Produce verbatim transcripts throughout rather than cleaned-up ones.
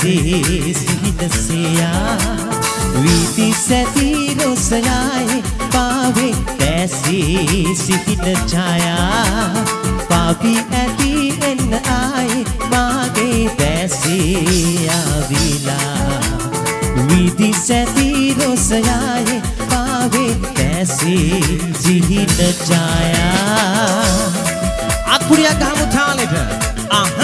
දැසේ සිහිනසයා වීති සැති රොසයායි පාවේ දැසේ සිහින ඡායා පාපි ඇති එන්න ආයි මාගේ දැසේ ආවිලා වීති සැති රොසයායි පාවේ දැසේ සිහින ඡායා අත්පුඩියක් ගහමු තාලෙට අහහ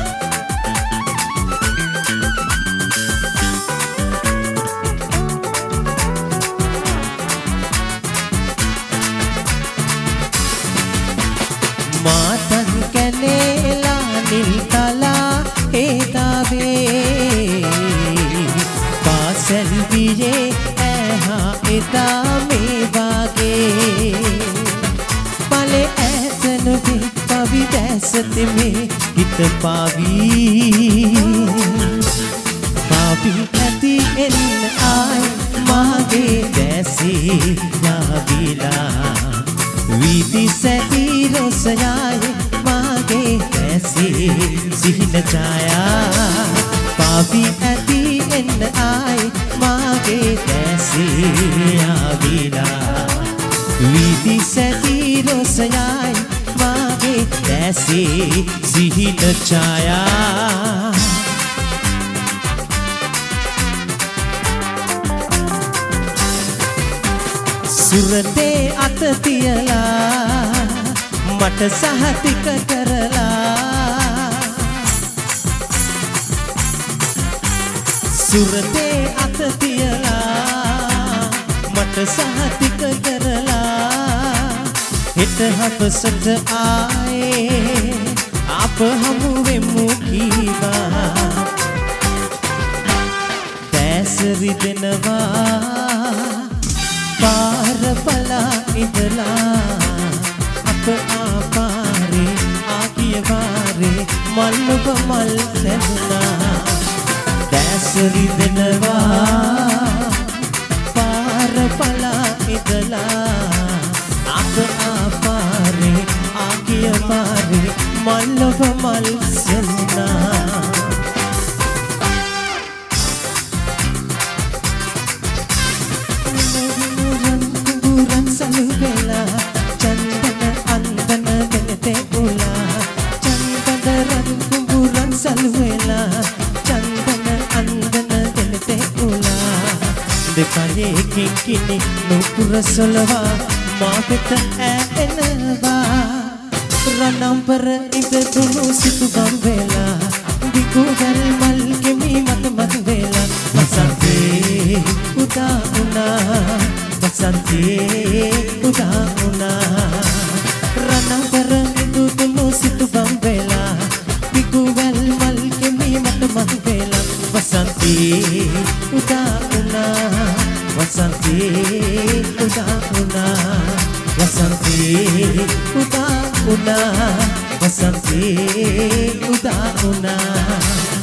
මාතන් කැලේලා නිල් තලා හේතාවේ පාසල් වියේ ඇහා එදා මේ වාගේ පලේ ඇතන වේ පවි දැසතෙමේ හිත පාවී පාපි ඇති එන්න ආයි මාගේ දැසේ යාවිලා වීති සැති රොසයායි මාගේ දැසේ සිහින ඡායා පාපි ඇති එන්න ආයි මාගේ දැසේ ආවිලා වීති සැති රොසයායි මාගේ දැසේ සිහින ඡායා සුරතේ අත තියලා මට සහතික කරලා සුරතේ අත තියලා මට සහතික කරලා හිත හපසට ආයේ අප හමු වෙමු කීවා දැසරි දෙනවා පාර බලා ඉඳලා අප ආපාරේ ආකිය වාරේ මල් ඔබ මල් සැඳුනා දැසරි දෙනවා පාර බලා ඉඳලා අප ආපාරේ ආකිය වාරේ මල් ඔබ මල් සැඳුනා Saluvela, chandana andana venete ula, chandaran kumburan saluvela, chandana andana venete ula. Dekale kinkini nupura solva, maaveta aaenava. Ranampar inde dunu situ bambela, dikugal malke mi mat mat vela. Vasante uda una. Vasante uda una Ranampar indu tulu situ bambela Dikugal malke mi mat mat vela Vasante uda una Vasante uda una Vasante uda una Vasante uda una